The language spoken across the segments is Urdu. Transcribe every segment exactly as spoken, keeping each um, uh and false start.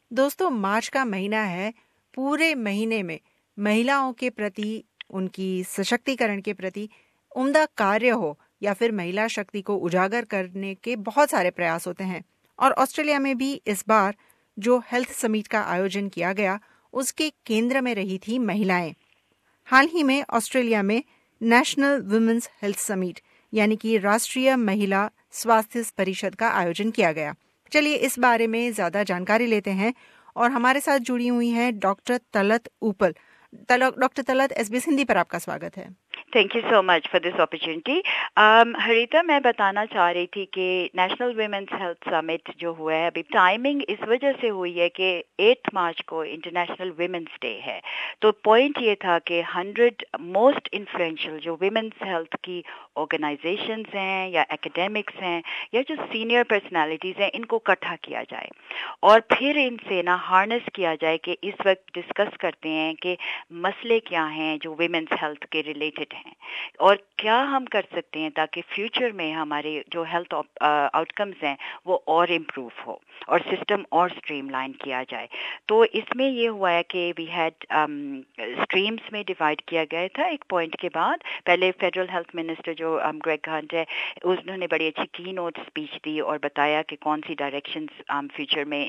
دوستوں مارچ کا مہینہ ہے. پورے مہینے میں مہیلاؤں کے پرتی ان کی سشکتیکرن کے پرتی عمدہ کاریہ ہو یا پھر مہیلا شکتی کو اجاگر کرنے کے بہت سارے پریاس ہوتے ہیں. اور آسٹریلیا میں بھی اس بار جو ہیلتھ سمیٹ کا آیوجن کیا گیا اس کے کیندر میں رہی تھی مہیلائیں. حال ہی میں آسٹریلیا میں نیشنل ویمنز ہیلتھ سمیٹ یعنی کہ راشٹریہ مہیلا سواستھیہ پریشد کا آیوجن کیا گیا. چلیے اس بارے میں زیادہ جانکاری لیتے ہیں اور ہمارے ساتھ جڑی ہوئی ہیں ڈاکٹر طلعت اوپل. Doctor Talat, S B S Hindi پر آپ کا سواگت ہے. Thank you so much for this opportunity. Harita, میں بتانا چاہ رہی تھی کہ نیشنل ویمنس ہیلتھ سمٹ جو ہوا ہے ابھی ٹائمنگ اس وجہ سے ہوئی ہے کہ ایٹ مارچ کو انٹرنیشنل ویمنس ڈے ہے. تو پوائنٹ یہ تھا کہ ہنڈریڈ موسٹ انفلوئنشل جو ویمنس ہیلتھ کی آرگنائزیشنز ہیں یا اکیڈیمکس ہیں یا جو سینئر پرسنالٹیز ہیں ان کو اکٹھا کیا جائے اور پھر ان سے نا ہارنس کیا جائے کہ اس وقت ڈسکس کرتے ہیں کہ مسئلے کیا ہیں جو ویمنس ہیلتھ کے ریلیٹڈ ہیں اور کیا ہم کر سکتے ہیں تاکہ فیوچر میں ہمارے جو ہیلتھ آؤٹ کمز ہیں وہ اور امپروو ہو اور سسٹم اور اسٹریم لائن کیا جائے. تو اس میں یہ ہوا ہے کہ وی ہیڈ اسٹریمس میں ڈیوائڈ کیا گیا تھا. ایک پوائنٹ کے بعد پہلے فیڈرل ہیلتھ منسٹر جو گریگ ہنٹ ہے انہوں نے بڑی اچھی کی نوٹ اسپیچ دی اور بتایا کہ کون سی ڈائریکشنز فیوچر میں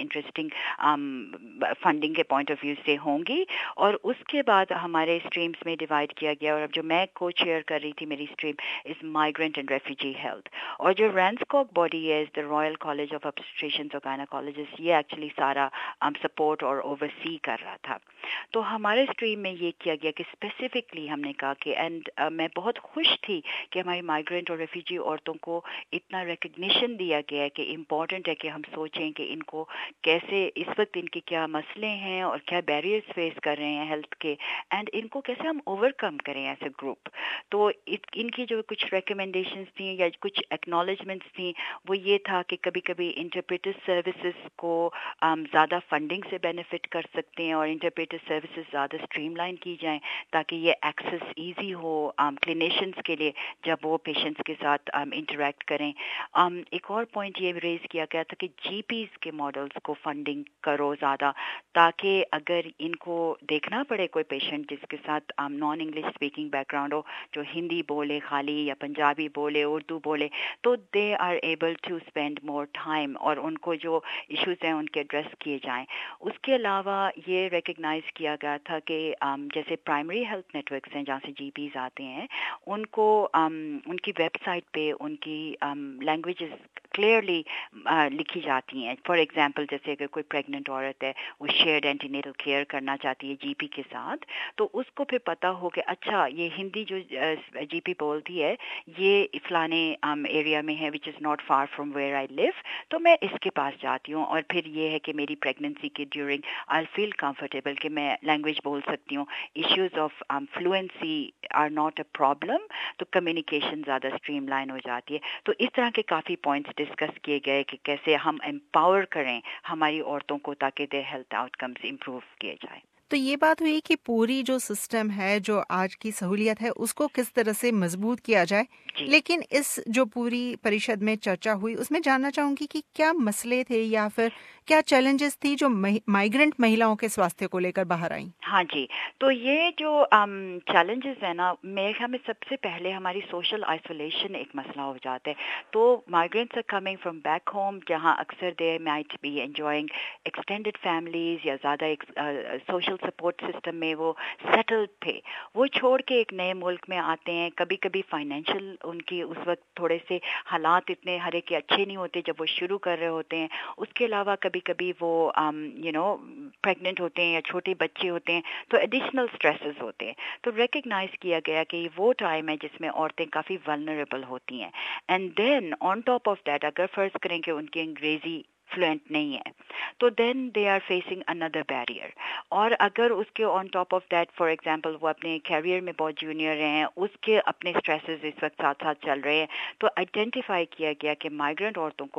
انٹرسٹنگ فنڈنگ کے پوائنٹ آف ویو سے ہوں گی. اور اس کے بعد ہمارے اسٹریمس میں ڈیوائڈ کیا گیا اور اب جو میں کو چیئر کر رہی تھی میری stream is migrant and refugee health. اور جو رینسکوک باڈی ہے the Royal College of obstetricians اور گائنیکالوجسٹ یہ ایکچولی سارا سپورٹ اور اوور سی کر رہا تھا. تو ہمارے اسٹریم میں یہ کیا گیا کہ اسپیسیفکلی ہم نے کہا کہ اینڈ میں بہت خوش تھی کہ ہماری مائیگرینٹ اور ریفیوجی عورتوں کو اتنا ریکگنیشن دیا گیا ہے کہ امپورٹنٹ ہے کہ ہم سوچیں کہ ان کو کیسے اس وقت ان کے کیا مسئلے ہیں اور کیا بیریئرز فیس کر رہے ہیں ہیلتھ کے اینڈ ان کو کیسے ہم اوور کم کریں ایز اے گروپ. تو ان کی جو کچھ ریکمنڈیشنز تھیں یا کچھ ایکنالجمنٹس تھیں وہ یہ تھا کہ کبھی کبھی انٹرپریٹر سروسز کو زیادہ فنڈنگ سے بینیفٹ کر سکتے ہیں اور انٹرپریٹر سروسز زیادہ اسٹریم لائن کی جائیں تاکہ یہ ایکسیس ایزی ہو کلینیشنز کے لیے جب وہ پیشنٹس کے ساتھ انٹریکٹ کریں. ایک اور پوائنٹ یہ ریز کیا گیا تھا کہ جی پیز کے ماڈلز کو فنڈنگ کرو زیادہ تاکہ اگر ان کو دیکھنا پڑے کوئی پیشنٹ جس کے ساتھ non English speaking background ہو جو ہندی بولے خالی یا پنجابی بولے اردو بولے تو they are able to spend more time اور ان کو جو ایشوز ہیں ان کے ایڈریس کیے جائیں. اس کے علاوہ یہ ریکگنائز کیا گیا تھا کہ جیسے پرائمری ہیلتھ نیٹورکس ہیں جہاں سے جی پیز آتے ہیں ان کو ان کی ویب سائٹ پہ ان کی لینگویجز کلیئرلی لکھی جاتی ہیں. فار ایگزامپل جیسے اگر کوئی پریگننٹ عورت ہے وہ شیئرڈ اینٹی نیٹل کیئر کرنا چاہتی ہے جی پی کے ساتھ تو اس کو پھر پتہ ہو کہ اچھا یہ ہندی جو جی پی بولتی ہے یہ فلانے ایریا میں ہے which is not far from where I live تو میں اس کے پاس جاتی ہوں اور پھر یہ ہے کہ میری پریگننسی کے ڈیورنگ آئی فیل کمفرٹیبل کہ میں لینگویج بول سکتی ہوں. Issues of fluency are not a problem تو کمیونیکیشن زیادہ اسٹریم لائن ہو جاتی ہے. تو اس طرح کے کافی پوائنٹس ڈسکس کیے گئے کہ کیسے ہم امپاور کریں ہماری عورتوں کو تاکہ دے ہیلتھ آؤٹ کمز امپروو کیے جائیں. تو یہ بات ہوئی کہ پوری جو سسٹم ہے جو آج کی سہولیت ہے اس کو کس طرح سے مضبوط کیا جائے. جی. لیکن اس جو پوری پریشد میں چرچا ہوئی اس میں جاننا چاہوں گی کہ کیا مسئلے تھے یا پھر کیا چیلنجز تھی جو مائیگرنٹ مہیلاؤں کے سواستھ کو لے کر باہر آئیں. ہاں جی، تو یہ جو چیلنجز ہیں نا میرے خیال میں سب سے پہلے ہماری سوشل آئسولیشن ایک مسئلہ ہو جاتا ہے. تو migrants are coming from back home جہاں اکثر they might be enjoying extended families یا زیادہ سوشل سپورٹ سسٹم میں وہ سیٹلڈ تھے. وہ چھوڑ کے ایک نئے ملک میں آتے ہیں. کبھی کبھی فائنینشیل ان کی اس وقت تھوڑے سے حالات اتنے ہر ایک کے اچھے نہیں ہوتے جب وہ شروع کر رہے ہوتے ہیں. اس کے علاوہ کبھی کبھی وہ یو نو پریگننٹ ہوتے ہیں یا چھوٹے بچے ہوتے ہیں تو ایڈیشنل اسٹریسز ہوتے ہیں. تو ریکگنائز کیا گیا کہ یہ وہ ٹائم ہے جس میں عورتیں کافی ولنریبل ہوتی ہیں. And then on top of that اگر فرض کریں کہ ان کی انگریزی فلوئنٹ نہیں ہے تو then they are facing another barrier. اور اگر اس کے on top of that for example وہ اپنے کیریئر میں بہت جونیئر ہیں اس کے اپنے اسٹریسز اس وقت ساتھ ساتھ چل رہے ہیں تو آئیڈینٹیفائی کیا گیا کہ مائیگرینٹ عورتوں کو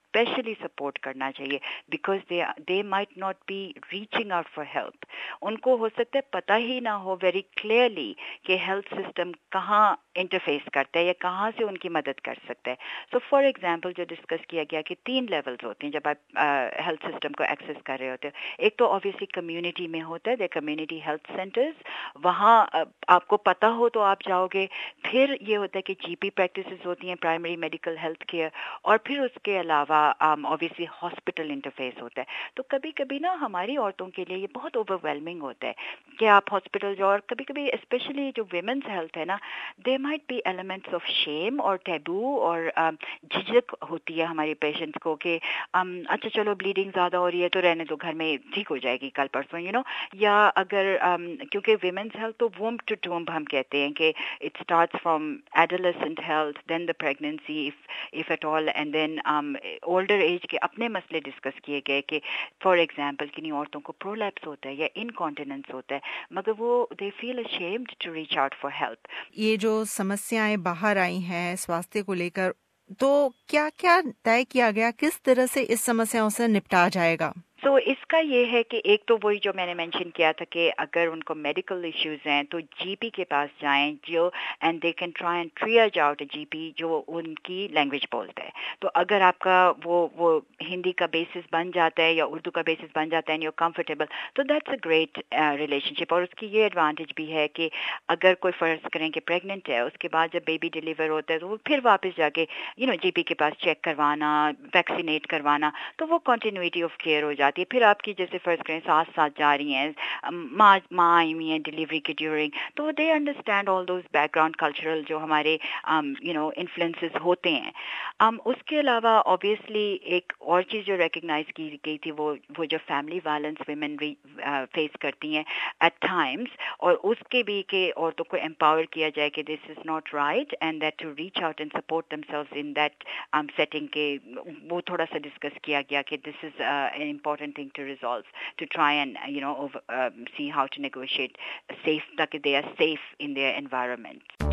स्पेशली सपोर्ट करना चाहिए because they they might not be reaching out for help. उनको हो सकता है पता ही ना हो वेरी क्लियरली कि हेल्थ सिस्टम कहाँ इंटरफेस करता है या कहाँ से उनकी मदद कर सकता है. सो फॉर एग्जांपल जो डिस्कस किया गया कि तीन लेवल्स होते हैं जब आप हेल्थ uh, सिस्टम को एक्सेस कर रहे होते हो. एक तो ऑब्वियसली कम्युनिटी में होता है, दे कम्युनिटी हेल्थ सेंटर्स, वहाँ uh, आपको पता हो तो आप जाओगे. फिर ये होता है कि जीपी प्रैक्टिसेस होती हैं, प्राइमरी मेडिकल हेल्थ केयर, और फिर उसके अलावा ऑब्वियसली हॉस्पिटल इंटरफेस होता है. तो कभी कभी ना हमारी औरतों के लिए ये बहुत ओवरवेलमिंग होता है कि आप हॉस्पिटल जाओ, और कभी कभी स्पेशली जो विमेंस हेल्थ है ना, they might be elements of shame और टैबू और झिझक होती है हमारे पेशेंट्स को कि um, अच्छा चलो ब्लीडिंग ज़्यादा हो रही है तो रहने दो, घर में ठीक हो जाएगी कल परसों, यू नो. या अगर um, क्योंकि विमेंस हेल्थ तो वूम्ब टू टूम्ब हम कहते हैं कि it starts from adolescent health, then the pregnancy if if at all, and then older age के अपने मसले डिस्कस किए गए कि फॉर एग्जांपल किन्हीं औरतों को प्रोलैप्स होता है या इनकॉन्टिनेंस होता है, मगर वो they feel ashamed to reach out for help. ये जो समस्याएं बाहर आई हैं स्वास्थ्य को लेकर, तो क्या क्या तय किया गया, किस तरह से इस समस्याओं से निपटा जाएगा? सो so, इसका ये है कि एक तो वही जो मैंने मेंशन किया था कि अगर उनको मेडिकल इश्यूज हैं तो जीपी के पास जाएं जो and they can try and triage out a GP जो उनकी लैंग्वेज बोलता है. तो अगर आपका वो वो हिंदी का बेसिस बन जाता है या उर्दू का बेसिस बन जाता है एंड यू आर कंफर्टेबल, तो दैट्स अ ग्रेट रिलेशनशिप. और उसकी ये एडवांटेज भी है कि अगर कोई फर्ज करें कि प्रेग्नेंट है, उसके बाद जब बेबी डिलीवर होता है तो वो फिर वापस जाके यू नो जीपी के पास चेक करवाना, वैक्सीनेट करवाना, तो वो कंटिन्यूटी ऑफ केयर हो जाती है. फिर आपकी जैसे फर्ज करें साथ साथ जा रही हैं, माँ माँ आई हुई हैं डिलीवरी के ड्यूरिंग, तो they understand all those background cultural जो हमारे यू नो इन्फ्लुएंसेस होते हैं. um, उसके अलावा ऑब्वियसली एक और चीज़ जो रिकग्नाइज की गई थी वो वो जो फैमिली वायलेंस वुमेन फेस करती हैं एट टाइम्स, और उसके भी कि औरतों को एम्पावर किया जाए कि this is not right and that to reach out and support themselves in that setting के, वो थोड़ा सा डिस्कस किया गया कि this is an important thing to resolve, to try and you know over, um, see how to negotiate safe that they are safe in their environment.